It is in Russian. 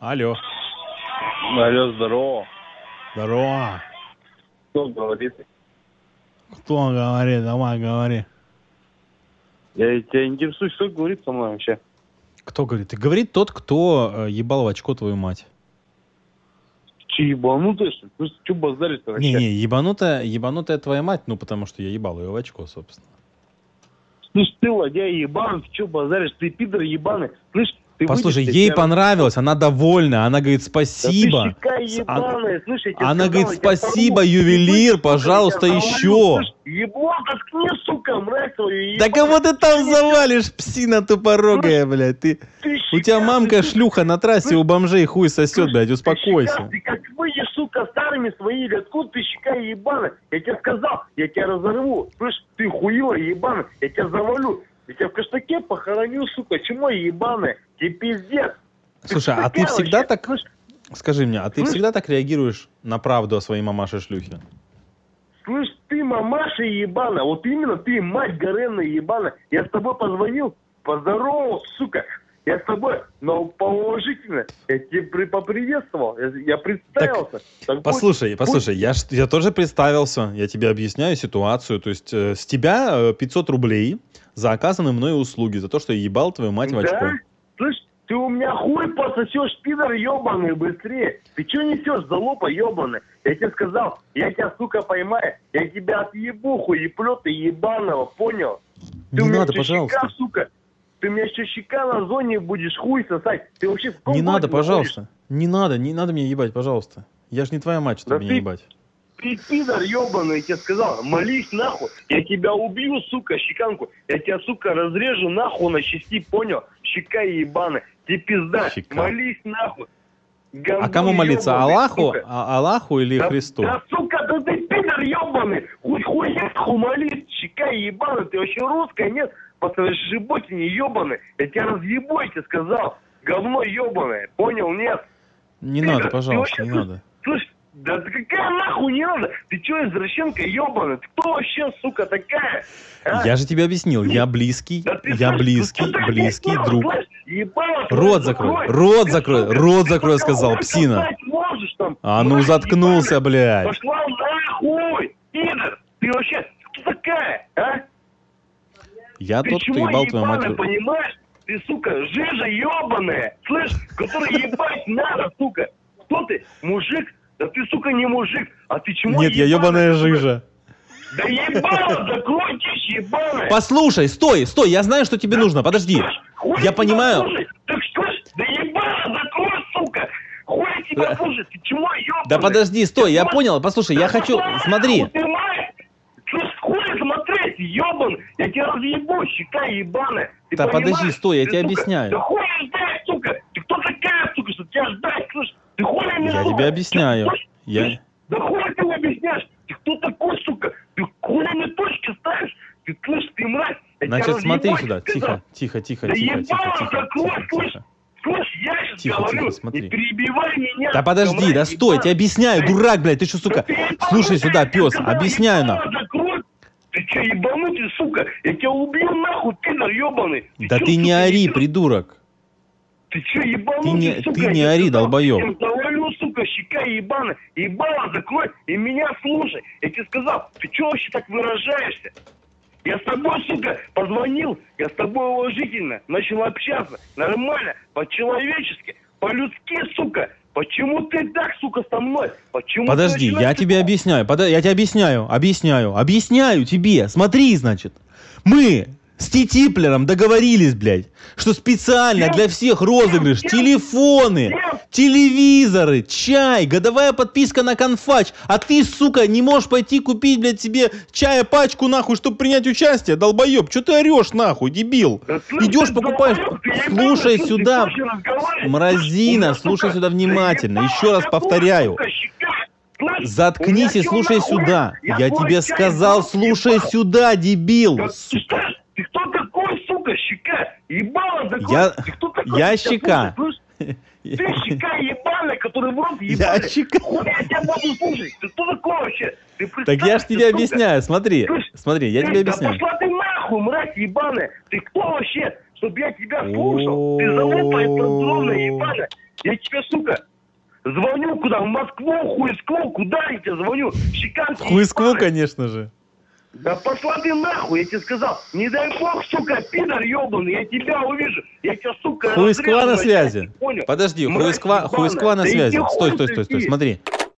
Алло. Алло, здорово. Здорово. Кто говорит? Кто говорит? Давай, говори. Я тебя интересуюсь, кто говорит со мной вообще? Кто говорит? И говорит тот, кто ебал в очко твою мать. Че, ебанутая, что ли? Ты что базаришь-то вообще? Не-не, ебанутая твоя мать, ну потому что я ебал ее в очко, собственно. Слышь, ты ладья ебаный, ты что базаришь? Ты пидор ебаный. Слышь, ты Послушай, выйдешь, ей я понравилось, она довольна, она говорит Да спасибо. ты щека ебаная, слышь, я тебе Она сказал, говорит я тебя спасибо, порву. ювелир, Ты слышь, пожалуйста, сука, я тебя еще. завалю, слышь, ебло, заткни, сука, мразь твою, Да ебаная. кого ты там Ты завалишь, псина тупорогая, блядь? ты У тебя щека, мамка ты, шлюха на трассе у бомжей хуй сосет, блядь, успокойся. Ты как выйдешь, сука, старыми своими, откуда ты щека ебаная? Я тебе сказал, я тебя разорву. Слышь, ты хуила ебаная, я тебя завалю. Я тебя в каштаке похороню, сука, чмо ебаная, тебе пиздец. Слушай, а ты всегда так... Скажи мне, а ты всегда так реагируешь на правду о своей мамаше-шлюхе? Слышь, ты мамаша ебаная, вот именно ты, мать горенная ебаная. Я с тобой позвонил, поздоровался, сука. Я с тобой, но поуважительно. Я тебе поприветствовал, я представился. Так Послушай, я тоже представился, я тебе объясняю ситуацию. То есть с тебя 500 рублей за оказанные мной услуги, за то, что я ебал твою мать в очко. Да? Слышь, ты у меня хуй пососешь, пидор ебаный, быстрее. Ты что несешь, залупа ебаный? Я тебе сказал, я тебя, сука, поймаю, я тебя отъебу, хуеплёта ебаного, понял? Не надо, пожалуйста. Щека, сука. Ты мне еще щека на зоне будешь хуй сосать. Ты вообще в каком Не надо, городе пожалуйста. Не надо меня ебать, пожалуйста. Я ж не твоя мать, чтобы Да меня ебать. Ты пидор ебаный, я тебе сказал, молись нахуй. Я тебя убью, сука, щеканку. Я тебя, сука, разрежу нахуй на части, понял? Щека ебаная. Тебе пизда. Щека. Молись нахуй. А кому молиться? ебаный, Аллаху? сука. Аллаху или Да, Христу? да, сука, да ты пидор ебаный. Хуй нахуй молись. Щека ебаная. Ты вообще русская, нет? По своей жиботине ебаный. Я тебя разъебу, я тебе сказал. Говно ебаное. Понял, нет? Не Пидор, надо, ты пожалуйста, вообще, не надо. Слышь, да ты какая нахуй не надо? Ты что, извращенка ебаная? Ты кто вообще, сука, такая? А? Я же тебе объяснил, я близкий, Да ты, я слышь, близкий, ты такая близкий ебала, друг. слышь, ебала, Рот слышь, закрой, Ты, рот закрой, сука, рот ты, закрой, сука, сказал, хуй псина. сосать можешь там, А ну мразь заткнулся, ебаная. блядь. Пошла нахуй, пидор. Ты вообще кто такая, а? Я Ты тот, кто чего ебал твою ебаная, мать. понимаешь? Ты, сука, жижа ебаная, слышь, который ебать надо, сука. Кто ты? Мужик? Да ты, сука, не мужик, а ты чему Нет, я ебаная сука? жижа. Да ебало, закрой дичь ебаная. Послушай, стой, я знаю, что тебе нужно, подожди. Хуй Я тебя понимаю. слушай. Так что ж, да ебало, закрой, сука. Хуй тебя слушай, ты чего ебаный? Да подожди, стой, я понял, послушай, я хочу, смотри. Ты мать, слышь, хуй смотреть, ебан, я тебя разъебу, щека ебаная. Ты Да понимаешь? подожди, стой, я Ты, тебе сука, объясняю. Да хуй ждать, сука, ты кто такая, сука, что тебя ждать, слышь, ты хуй меня Я сука? тебе объясняю. Слышь, Я... Да хуй ты мне объясняешь, ты кто такой, сука, ты хуй мне точки ставишь, ты слышь, ты мразь. Я тебя Значит, смотри разъебу, сюда, ты тихо, Да ебало, закрой, слышь. Слышь, я сейчас Тихо, говорю, тихо, смотри. не перебивай меня. Да подожди, мразь да стой, я тебе ебаная. объясняю, Да дурак, блядь, ты что, сука? Да ты Слушай сюда, ебанутый, пес, я сказал, объясняю ебало, нахуй. закрой. Ты че, ебанутый, сука? Я тебя убью нахуй, пидор ебаный. Да чё, ты не сука, ори, идёшь? придурок. Ты че, ебанутый, сука? ты не я ори, сказал, долбоёб. Я завалю, сука, щека ебаная. Ебало закрой и меня слушай. Я тебе сказал, ты че вообще так выражаешься? Я с тобой, сука, позвонил, я с тобой уважительно начал общаться, нормально, по-человечески, по-людски, сука. Почему ты так, сука, со мной? Почему Подожди, ты я тебе объясняю, я тебе объясняю тебе. Смотри, значит, мы с Титиплером договорились, блядь, что специально для всех розыгрыш телефоны, телевизоры, чай, годовая подписка на Конфач, а ты, сука, не можешь пойти купить, блядь, себе чая пачку, нахуй, чтобы принять участие, долбоеб, что ты орешь, нахуй, дебил? Идешь, покупаешь, слушай сюда, мразина, слушай сюда внимательно, еще раз повторяю. Заткнись и слушай сюда. Я тебе сказал, слушай сюда, дебил. Ты кто такой, сука, щека? Ебало закрой. Ты кто такой? Я щека. Ты щека ебаная, который в рот ебаный. Я щека. Хуй я тебя буду слушать. Ты кто такой вообще? Ты так я ж тебе объясняю, смотри, я тебе Да объясняю. пошла ты нахуй, мразь ебаная. Ты кто вообще? чтобы я тебя слушал. Ты залупа информационная, ебаная. Я тебе, сука, звоню куда? В Москву, хуйскву, куда я тебе звоню? Чеканский. Хуйскву, конечно же. Да пошла ты нахуй, я тебе сказал. Не дай бог, сука, пидор ебаный, я тебя увижу. Я тебя, сука, Хуйсква на разрежу, связи. понял? Подожди, Мразь хуйсква ебаная. на Да связи. иди хуй Стой, ты, смотри.